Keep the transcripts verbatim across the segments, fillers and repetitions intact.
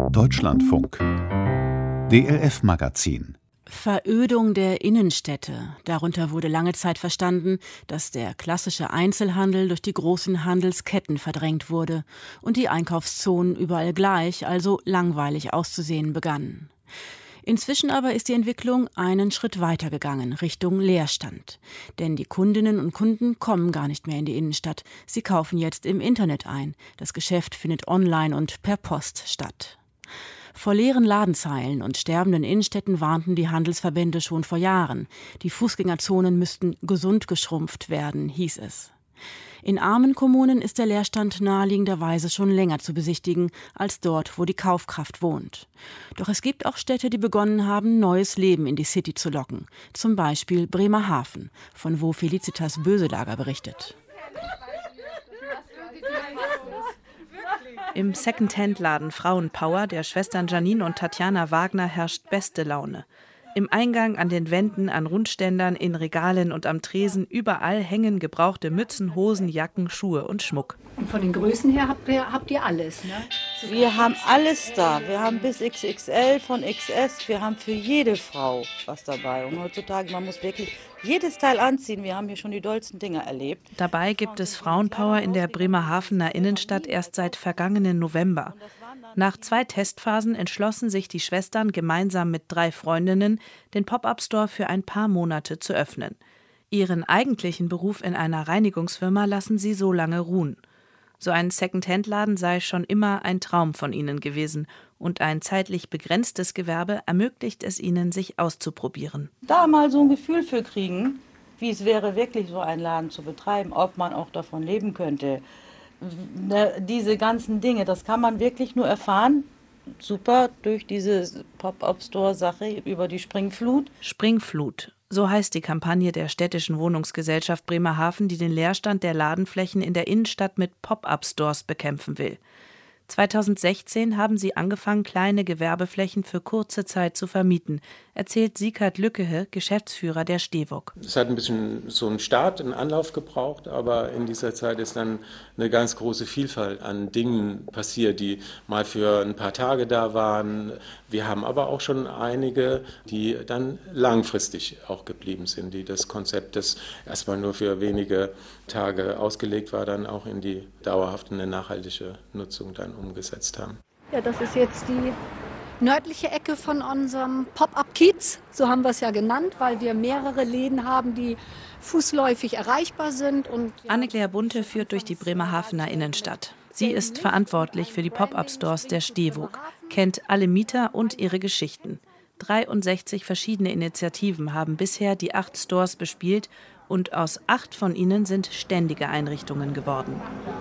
Deutschlandfunk D L F-Magazin. Verödung der Innenstädte. Darunter wurde lange Zeit verstanden, dass der klassische Einzelhandel durch die großen Handelsketten verdrängt wurde und die Einkaufszonen überall gleich, also langweilig auszusehen begannen. Inzwischen aber ist die Entwicklung einen Schritt weiter gegangen, Richtung Leerstand. Denn die Kundinnen und Kunden kommen gar nicht mehr in die Innenstadt. Sie kaufen jetzt im Internet ein. Das Geschäft findet online und per Post statt. Vor leeren Ladenzeilen und sterbenden Innenstädten warnten die Handelsverbände schon vor Jahren. Die Fußgängerzonen müssten gesund geschrumpft werden, hieß es. In armen Kommunen ist der Leerstand naheliegenderweise schon länger zu besichtigen als dort, wo die Kaufkraft wohnt. Doch es gibt auch Städte, die begonnen haben, neues Leben in die City zu locken. Zum Beispiel Bremerhaven, von wo Felicitas Böselager berichtet. Im Second-Hand-Laden Frauenpower der Schwestern Janine und Tatjana Wagner herrscht beste Laune. Im Eingang, an den Wänden, an Rundständern, in Regalen und am Tresen, überall hängen gebrauchte Mützen, Hosen, Jacken, Schuhe und Schmuck. Und von den Größen her habt ihr, habt ihr alles, ne? Wir haben alles da. Wir haben bis X X L, von X S. Wir haben für jede Frau was dabei. Und heutzutage, man muss wirklich jedes Teil anziehen. Wir haben hier schon die dollsten Dinger erlebt. Dabei gibt es Frauenpower in der Bremerhavener Innenstadt erst seit vergangenen November. Nach zwei Testphasen entschlossen sich die Schwestern gemeinsam mit drei Freundinnen, den Pop-up-Store für ein paar Monate zu öffnen. Ihren eigentlichen Beruf in einer Reinigungsfirma lassen sie so lange ruhen. So ein Second-Hand-Laden sei schon immer ein Traum von ihnen gewesen und ein zeitlich begrenztes Gewerbe ermöglicht es ihnen, sich auszuprobieren. Da mal so ein Gefühl für kriegen, wie es wäre, wirklich so einen Laden zu betreiben, ob man auch davon leben könnte. Diese ganzen Dinge, das kann man wirklich nur erfahren, super, durch diese Pop-up-Store-Sache über die Springflut. Springflut, so heißt die Kampagne der städtischen Wohnungsgesellschaft Bremerhaven, die den Leerstand der Ladenflächen in der Innenstadt mit Pop-up-Stores bekämpfen will. zweitausendsechzehn haben sie angefangen, kleine Gewerbeflächen für kurze Zeit zu vermieten, erzählt Sieghard Lückehe, Geschäftsführer der Stewog. Es hat ein bisschen so einen Start, einen Anlauf gebraucht, aber in dieser Zeit ist dann eine ganz große Vielfalt an Dingen passiert, die mal für ein paar Tage da waren. Wir haben aber auch schon einige, die dann langfristig auch geblieben sind, die das Konzept, das erstmal nur für wenige Tage ausgelegt war, dann auch in die dauerhafte, eine nachhaltige Nutzung dann umgesetzt haben. Ja, das ist jetzt die nördliche Ecke von unserem Pop-up-Kiez. So haben wir es ja genannt, weil wir mehrere Läden haben, die fußläufig erreichbar sind. Und Anne-Claire Bunte führt durch die Bremerhavener Innenstadt. Sie ist verantwortlich für die Pop-up-Stores der Stewog, kennt alle Mieter und ihre Geschichten. dreiundsechzig verschiedene Initiativen haben bisher die acht Stores bespielt und aus acht von ihnen sind ständige Einrichtungen geworden.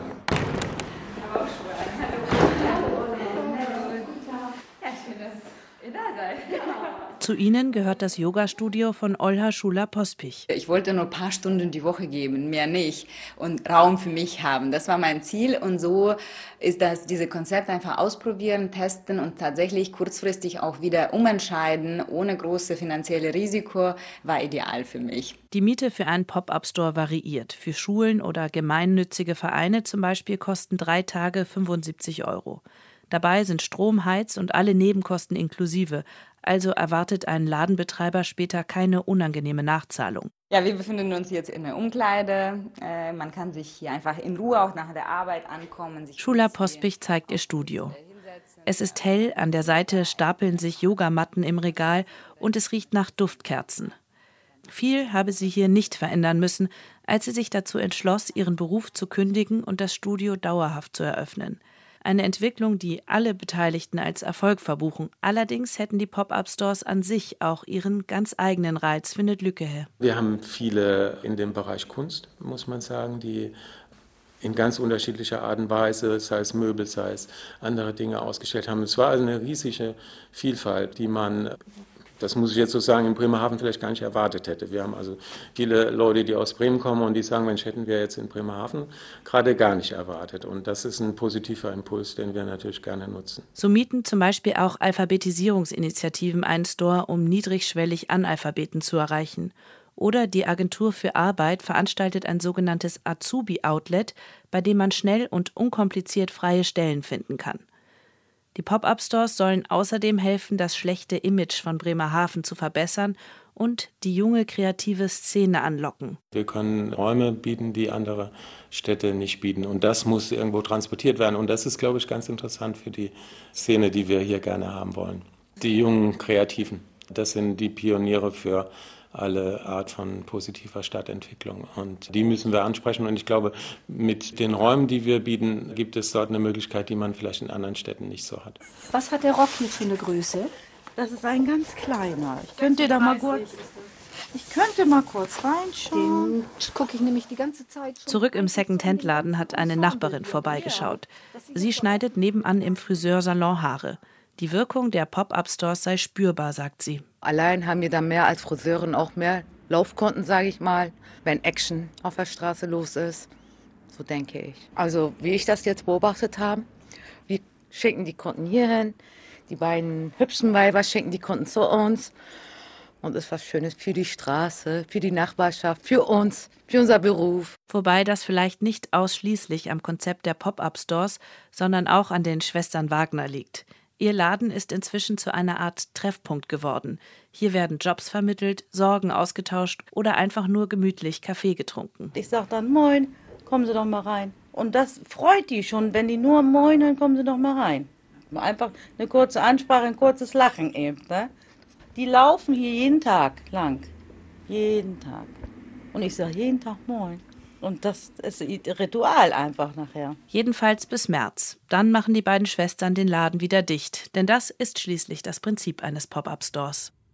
Zu ihnen gehört das Yoga-Studio von Olha Schula-Pospich. Ich wollte nur ein paar Stunden die Woche geben, mehr nicht, und Raum für mich haben. Das war mein Ziel, und so ist das, diese Konzept einfach ausprobieren, testen und tatsächlich kurzfristig auch wieder umentscheiden, ohne große finanzielle Risiko, war ideal für mich. Die Miete für einen Pop-up-Store variiert. Für Schulen oder gemeinnützige Vereine zum Beispiel kosten drei Tage fünfundsiebzig Euro. Dabei sind Strom, Heiz und alle Nebenkosten inklusive. Also erwartet ein Ladenbetreiber später keine unangenehme Nachzahlung. Ja, wir befinden uns jetzt in der Umkleide. Äh, man kann sich hier einfach in Ruhe auch nach der Arbeit ankommen. Schula Pospich zeigt ihr Studio. Es ist hell, an der Seite stapeln sich Yogamatten im Regal und es riecht nach Duftkerzen. Viel habe sie hier nicht verändern müssen, als sie sich dazu entschloss, ihren Beruf zu kündigen und das Studio dauerhaft zu eröffnen. Eine Entwicklung, die alle Beteiligten als Erfolg verbuchen. Allerdings hätten die Pop-up-Stores an sich auch ihren ganz eigenen Reiz, findet Lückehe. Wir haben viele in dem Bereich Kunst, muss man sagen, die in ganz unterschiedlicher Art und Weise, sei es Möbel, sei es andere Dinge ausgestellt haben. Es war also eine riesige Vielfalt, die man, das muss ich jetzt so sagen, in Bremerhaven vielleicht gar nicht erwartet hätte. Wir haben also viele Leute, die aus Bremen kommen und die sagen, Mensch, hätten wir jetzt in Bremerhaven gerade gar nicht erwartet. Und das ist ein positiver Impuls, den wir natürlich gerne nutzen. So mieten zum Beispiel auch Alphabetisierungsinitiativen einen Store, um niedrigschwellig Analphabeten zu erreichen. Oder die Agentur für Arbeit veranstaltet ein sogenanntes Azubi-Outlet, bei dem man schnell und unkompliziert freie Stellen finden kann. Die Pop-up-Stores sollen außerdem helfen, das schlechte Image von Bremerhaven zu verbessern und die junge kreative Szene anlocken. Wir können Räume bieten, die andere Städte nicht bieten. Und das muss irgendwo transportiert werden. Und das ist, glaube ich, ganz interessant für die Szene, die wir hier gerne haben wollen. Die jungen Kreativen, das sind die Pioniere für alle Art von positiver Stadtentwicklung. Und die müssen wir ansprechen. Und ich glaube, mit den Räumen, die wir bieten, gibt es dort eine Möglichkeit, die man vielleicht in anderen Städten nicht so hat. Was hat der Rock hier für eine Größe? Das ist ein ganz kleiner. Ich könnte da mal kurz, ich könnte mal kurz reinschauen. Den gucke ich nämlich die ganze Zeit schon. Zurück im Second-Hand-Laden hat eine Nachbarin vorbeigeschaut. Sie schneidet nebenan im Friseursalon Haare. Die Wirkung der Pop-up-Stores sei spürbar, sagt sie. Allein haben wir dann mehr als Friseurin auch mehr Laufkonten, sage ich mal, wenn Action auf der Straße los ist. So denke ich. Also wie ich das jetzt beobachtet habe, wir schicken die Kunden hierhin, die beiden hübschen Weiber schicken die Kunden zu uns. Und ist was Schönes für die Straße, für die Nachbarschaft, für uns, für unser Beruf. Wobei das vielleicht nicht ausschließlich am Konzept der Pop-up-Stores, sondern auch an den Schwestern Wagner liegt. Ihr Laden ist inzwischen zu einer Art Treffpunkt geworden. Hier werden Jobs vermittelt, Sorgen ausgetauscht oder einfach nur gemütlich Kaffee getrunken. Ich sage dann, moin, kommen Sie doch mal rein. Und das freut die schon, wenn die nur moin, dann kommen Sie doch mal rein. Einfach eine kurze Ansprache, ein kurzes Lachen eben. Ne? Die laufen hier jeden Tag lang. Jeden Tag. Und ich sage jeden Tag moin. Und das ist ein Ritual einfach nachher. Jedenfalls bis März. Dann machen die beiden Schwestern den Laden wieder dicht. Denn das ist schließlich das Prinzip eines Pop-up-Stores.